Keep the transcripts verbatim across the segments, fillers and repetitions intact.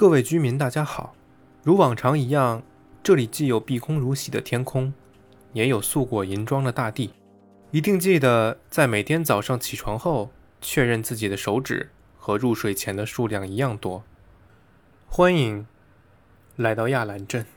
各位居民大家好，如往常一样，这里既有碧空如洗的天空，也有素裹银装的大地。一定记得在每天早上起床后确认自己的手指和入睡前的数量一样多。欢迎来到亚兰镇。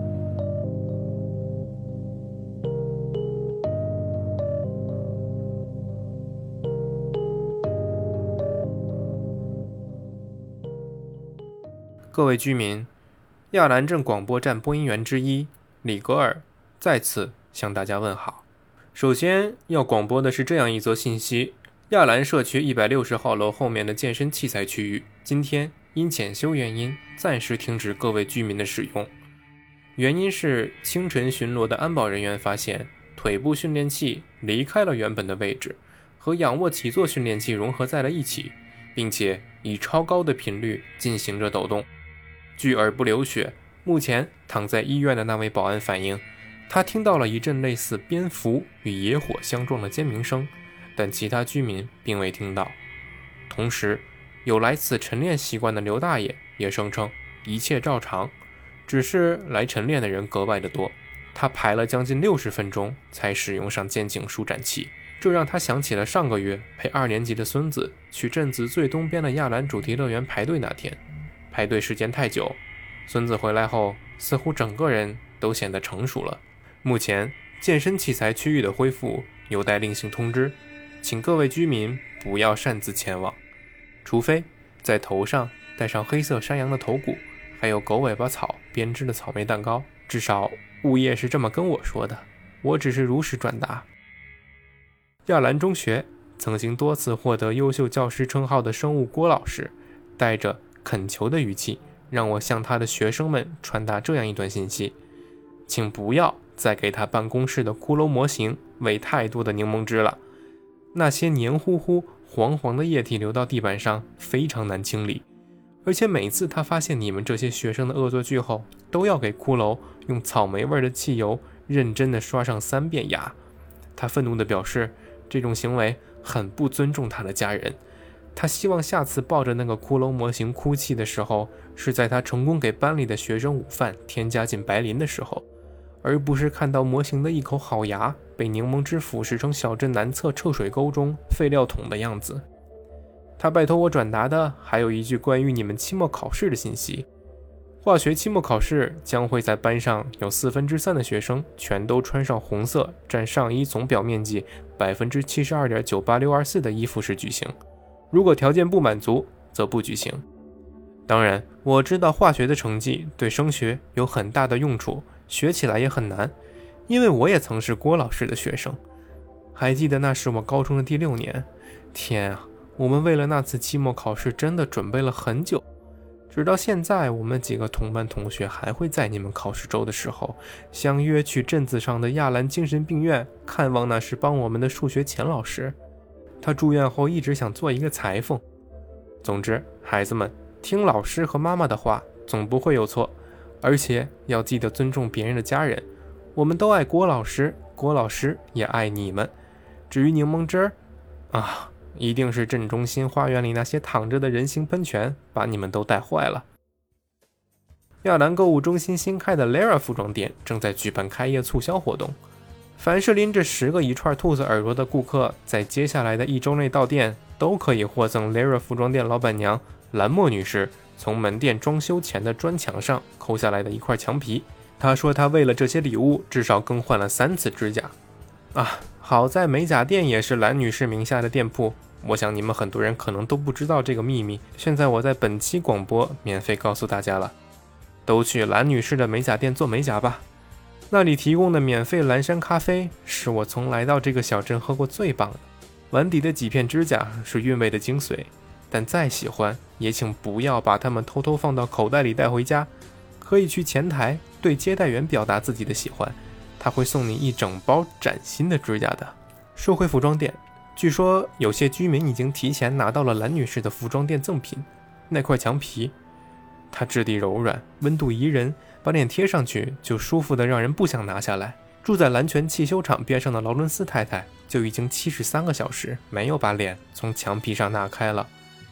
各位居民，亚兰镇广播站播音员之一里格尔再次向大家问好。首先要广播的是这样一则信息：亚兰社区一百六十号楼后面的健身器材区域今天因检修原因暂时停止各位居民的使用。原因是清晨巡逻的安保人员发现腿部训练器离开了原本的位置，和仰卧起坐训练器融合在了一起，并且以超高的频率进行着抖动。据耳不流血，目前躺在医院的那位保安反映，他听到了一阵类似蝙蝠与野火相撞的尖鸣声，但其他居民并未听到。同时，有来此晨练习惯的刘大爷也声称一切照常，只是来晨练的人格外的多，他排了将近六十分钟才使用上肩颈舒展器，这让他想起了上个月陪二年级的孙子去镇子最东边的亚兰主题乐园排队那天。排队时间太久，孙子回来后似乎整个人都显得成熟了。目前健身器材区域的恢复有待另行通知，请各位居民不要擅自前往，除非在头上戴上黑色山羊的头骨，还有狗尾巴草编织的草莓蛋糕，至少物业是这么跟我说的，我只是如实转达。亚兰中学曾经多次获得优秀教师称号的生物郭老师，带着恳求的语气让我向他的学生们传达这样一段信息：请不要再给他办公室的骷髅模型喂太多的柠檬汁了，那些黏糊糊黄黄的液体流到地板上非常难清理，而且每次他发现你们这些学生的恶作剧后，都要给骷髅用草莓味的汽油认真地刷上三遍牙。他愤怒地表示，这种行为很不尊重他的家人。他希望下次抱着那个骷髅模型哭泣的时候，是在他成功给班里的学生午饭添加进白磷的时候，而不是看到模型的一口好牙被柠檬汁腐蚀成小镇南侧臭水沟中废料桶的样子。他拜托我转达的还有一句关于你们期末考试的信息：化学期末考试将会在班上有四分之三的学生全都穿上红色占上衣总表面积 百分之七十二点九八六二四 的衣服时举行，如果条件不满足则不举行。当然，我知道化学的成绩对升学有很大的用处，学起来也很难，因为我也曾是郭老师的学生。还记得那是我高中的第六年，天啊，我们为了那次期末考试真的准备了很久，直到现在我们几个同班同学还会在你们考试周的时候相约去镇子上的亚兰精神病院看望那时帮我们的数学钱老师。他住院后一直想做一个裁缝。总之，孩子们，听老师和妈妈的话总不会有错，而且要记得尊重别人的家人。我们都爱郭老师，郭老师也爱你们。至于柠檬汁儿啊，一定是镇中心花园里那些躺着的人形喷泉把你们都带坏了。亚兰购物中心新开的 Lara 服装店正在举办开业促销活动，凡是拎着十个一串兔子耳朵的顾客，在接下来的一周内到店，都可以获赠 Lara 服装店老板娘兰莫女士从门店装修前的砖墙上抠下来的一块墙皮。她说她为了这些礼物至少更换了三次指甲。啊，好在美甲店也是兰女士名下的店铺，我想你们很多人可能都不知道这个秘密，现在我在本期广播免费告诉大家了，都去兰女士的美甲店做美甲吧。那里提供的免费蓝山咖啡是我从来到这个小镇喝过最棒的，碗底的几片指甲是韵味的精髓，但再喜欢也请不要把它们偷偷放到口袋里带回家，可以去前台对接待员表达自己的喜欢，他会送你一整包崭新的指甲的。说回服装店，据说有些居民已经提前拿到了兰女士的服装店赠品，那块墙皮，它质地柔软，温度宜人，把脸贴上去就舒服的让人不想拿下来。住在蓝泉汽修厂边上的劳伦斯太太就已经七十三个小时没有把脸从墙皮上拿开了。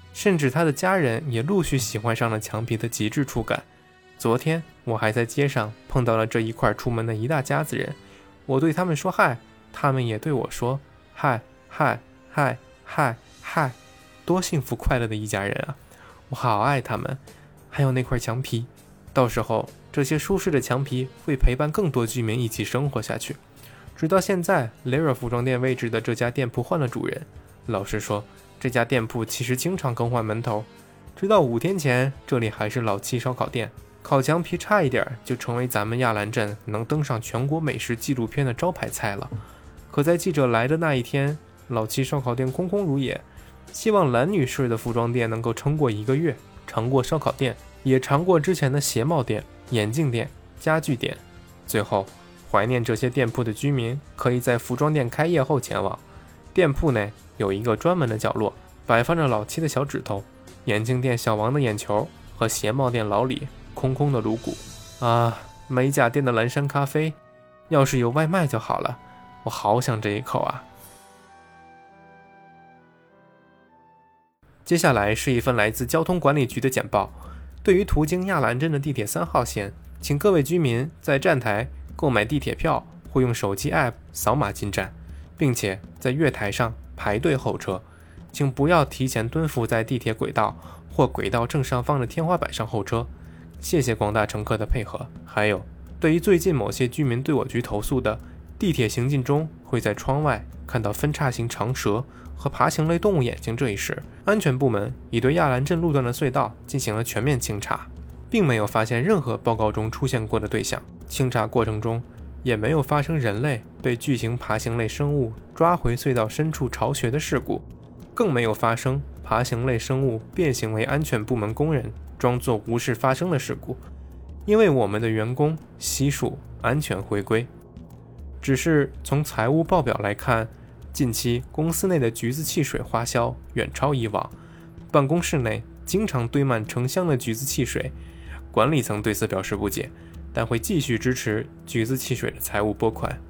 甚至他的家人也陆续喜欢上了墙皮的极致触感。昨天我还在街上碰到了这一块出门的一大家子人，我对他们说嗨，他们也对我说嗨嗨嗨嗨嗨，多幸福快乐的一家人啊！我好爱他们。还有那块墙皮，到时候这些舒适的墙皮会陪伴更多居民一起生活下去。直到现在，雷尔服装店位置的这家店铺换了主人。老实说，这家店铺其实经常更换门头。直到五天前，这里还是老七烧烤店，烤墙皮差一点就成为咱们亚兰镇能登上全国美食纪录片的招牌菜了。可在记者来的那一天，老七烧烤店空空如也。希望蓝女士的服装店能够撑过一个月，尝过烧烤店，也尝过之前的鞋帽店、眼镜店、家具店。最后，怀念这些店铺的居民可以在服装店开业后前往。店铺内有一个专门的角落，摆放着老七的小指头、眼镜店小王的眼球和鞋帽店老李空空的颅骨。啊，美甲店的蓝山咖啡，要是有外卖就好了，我好想这一口啊！接下来是一份来自交通管理局的简报。对于途经亚兰镇的地铁三号线，请各位居民在站台购买地铁票或用手机 app 扫码进站，并且在月台上排队候车。请不要提前蹲伏在地铁轨道或轨道正上方的天花板上候车。谢谢广大乘客的配合。还有，对于最近某些居民对我局投诉的，地铁行进中会在窗外看到分叉型长蛇和爬行类动物眼睛这一事，安全部门已对亚兰镇路段的隧道进行了全面清查，并没有发现任何报告中出现过的对象。清查过程中也没有发生人类被巨型爬行类生物抓回隧道深处巢穴的事故，更没有发生爬行类生物变形为安全部门工人装作无事发生的事故。因为我们的员工悉数安全回归。只是从财务报表来看，近期公司内的橘子汽水花销远超以往，办公室内经常堆满成箱的橘子汽水。管理层对此表示不解，但会继续支持橘子汽水的财务拨款。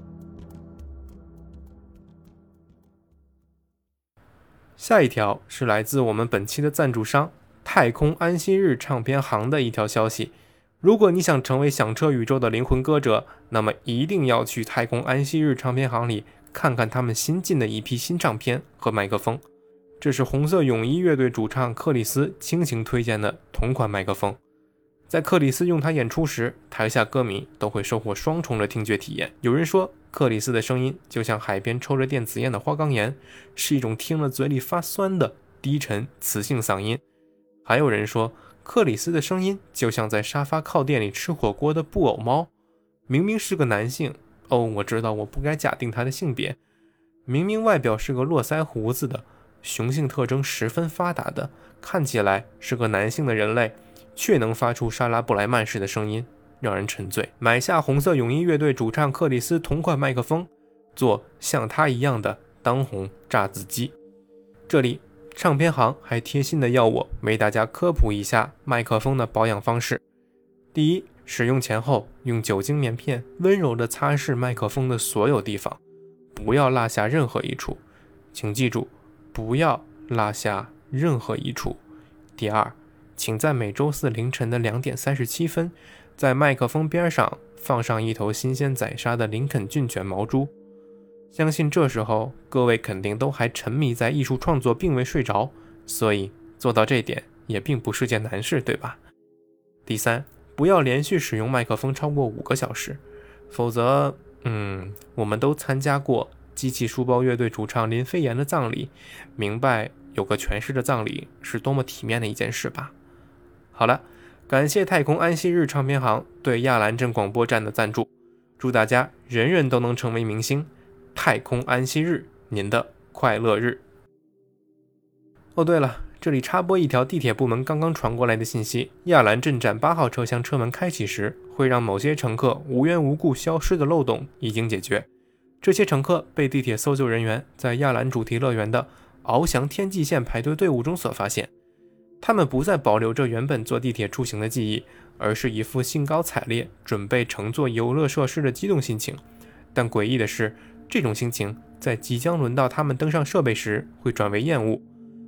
下一条是来自我们本期的赞助商太空安息日唱片行的一条消息。如果你想成为响彻宇宙的灵魂歌者，那么一定要去太空安息日唱片行里看看他们新进的一批新唱片和麦克风。这是红色泳衣乐队主唱克里斯倾情推荐的同款麦克风。在克里斯用它演出时，台下歌迷都会收获双重的听觉体验。有人说，克里斯的声音就像海边抽着电子烟的花岗岩，是一种听了嘴里发酸的低沉磁性嗓音。还有人说，克里斯的声音就像在沙发靠垫里吃火锅的布偶猫。明明是个男性，哦，我知道我不该假定他的性别。明明外表是个络腮胡子的、雄性特征十分发达的、看起来是个男性的人类，却能发出莎拉布莱曼式的声音，让人沉醉。买下红色泳衣乐队主唱克里斯同款麦克风，做像他一样的当红炸子鸡。这里唱片行还贴心的要我为大家科普一下麦克风的保养方式。第一，使用前后用酒精棉片温柔地擦拭麦克风的所有地方，不要落下任何一处。请记住，不要落下任何一处。第二，请在每周四凌晨的两点三十七分，在麦克风边上放上一头新鲜宰杀的林肯郡犬毛猪。相信这时候各位肯定都还沉迷在艺术创作并未睡着，所以做到这点也并不是件难事，对吧？第三，不要连续使用麦克风超过五个小时，否则嗯，我们都参加过机器书包乐队主唱林飞岩的葬礼，明白有个全尸的葬礼是多么体面的一件事吧。好了，感谢太空安息日唱片行对亚兰镇广播站的赞助，祝大家人人都能成为明星。太空安息日，您的快乐日。哦对了，这里插播一条地铁部门刚刚传过来的信息，亚兰镇站八号车厢车门开启时会让某些乘客无缘无故消失的漏洞已经解决。这些乘客被地铁搜救人员在亚兰主题乐园的翱翔天际线排队队伍中所发现。他们不再保留着原本坐地铁出行的记忆，而是一副兴高采烈准备乘坐游乐设施的激动心情。但诡异的是，这种心情在即将轮到他们登上设备时会转为厌恶。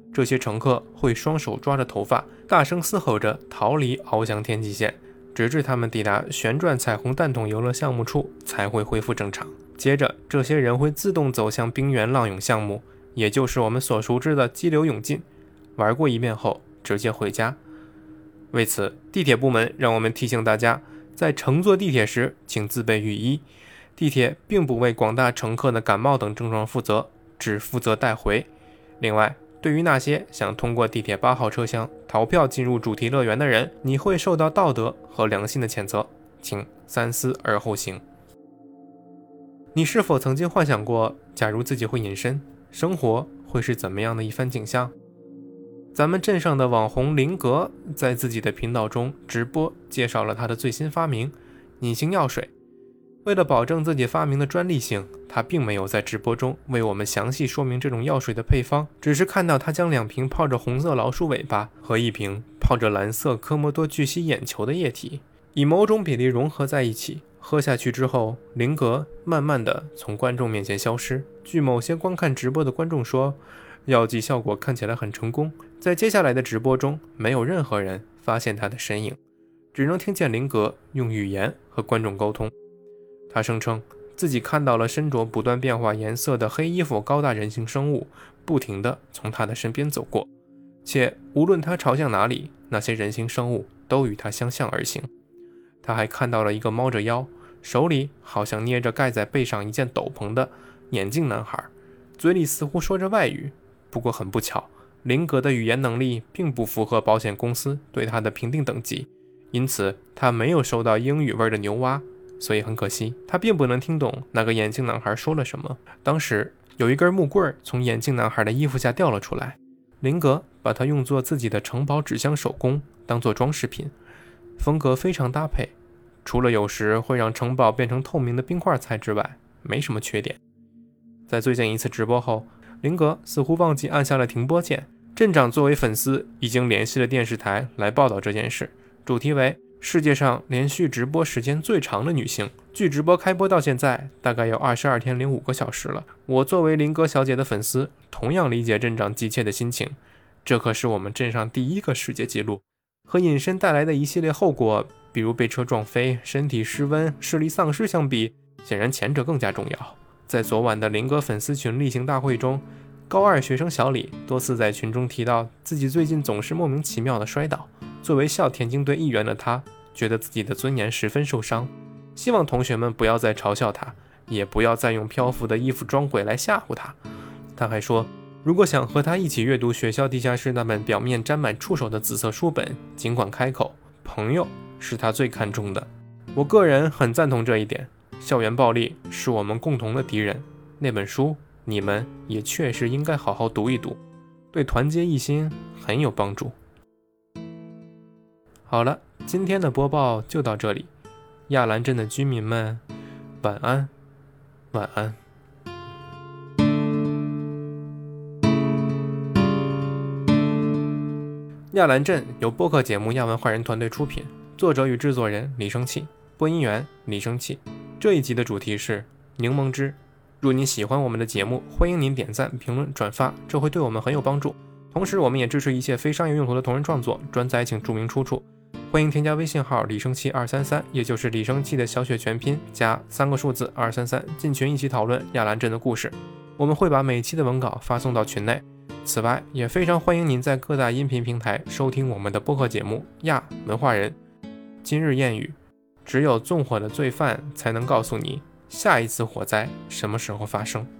这些乘客会双手抓着头发，大声嘶吼着逃离翱翔天际线，直至他们抵达旋转彩虹弹筒游乐项目处才会恢复正常。接着这些人会自动走向冰原浪涌项目，也就是我们所熟知的激流勇进，玩过一遍后直接回家。为此，地铁部门让我们提醒大家，在乘坐地铁时请自备雨衣。地铁并不为广大乘客的感冒等症状负责，只负责带回。另外，对于那些想通过地铁八号车厢逃票进入主题乐园的人，你会受到道德和良心的谴责，请三思而后行。你是否曾经幻想过，假如自己会隐身，生活会是怎么样的一番景象？咱们镇上的网红林格在自己的频道中直播介绍了他的最新发明隐形药水。为了保证自己发明的专利性，他并没有在直播中为我们详细说明这种药水的配方，只是看到他将两瓶泡着红色老鼠尾巴和一瓶泡着蓝色科莫多巨蜥眼球的液体以某种比例融合在一起，喝下去之后，林格慢慢地从观众面前消失。据某些观看直播的观众说，药剂效果看起来很成功。在接下来的直播中，没有任何人发现他的身影，只能听见林格用语言和观众沟通。他声称自己看到了身着不断变化颜色的黑衣服高大人形生物不停地从他的身边走过，且无论他朝向哪里，那些人形生物都与他相向而行。他还看到了一个猫着腰，手里好像捏着盖在背上一件斗篷的眼镜男孩，嘴里似乎说着外语。不过很不巧，林格的语言能力并不符合保险公司对他的评定等级，因此他没有收到英语味的牛蛙，所以很可惜，他并不能听懂那个眼镜男孩说了什么。当时有一根木棍从眼镜男孩的衣服下掉了出来，林格把它用作自己的城堡纸箱手工，当作装饰品，风格非常搭配，除了有时会让城堡变成透明的冰块材之外，没什么缺点。在最近一次直播后，林格似乎忘记按下了停播键。镇长作为粉丝已经联系了电视台来报道这件事，主题为世界上连续直播时间最长的女性。距直播开播到现在大概有二十二天零五个小时了。我作为林格小姐的粉丝，同样理解镇长急切的心情。这可是我们镇上第一个世界纪录，和隐身带来的一系列后果，比如被车撞飞、身体失温、视力丧失相比，显然前者更加重要。在昨晚的林格粉丝群例行大会中，高二学生小李多次在群中提到自己最近总是莫名其妙的摔倒。作为校田径队一员的他，觉得自己的尊严十分受伤，希望同学们不要再嘲笑他，也不要再用漂浮的衣服装鬼来吓唬他。他还说，如果想和他一起阅读学校地下室那本表面沾满触手的紫色书本，尽管开口，朋友是他最看重的。我个人很赞同这一点，校园暴力是我们共同的敌人。那本书你们也确实应该好好读一读，对团结一心很有帮助。好了，今天的播报就到这里。亚兰镇的居民们，晚安，晚安。亚兰镇由播客节目亚文化人团队出品，作者与制作人李生气，播音员李生气。这一集的主题是柠檬汁。若您喜欢我们的节目，欢迎您点赞、评论、转发，这会对我们很有帮助。同时，我们也支持一切非商业用途的同人创作，专载请注明出处。欢迎添加微信号李生气二三三，也就是李生气的小写全拼加三个数字二三三，进群一起讨论亚兰镇的故事。我们会把每期的文稿发送到群内。此外，也非常欢迎您在各大音频平台收听我们的播客节目《亚文化人》。今日谚语：只有纵火的罪犯才能告诉你下一次火灾什么时候发生。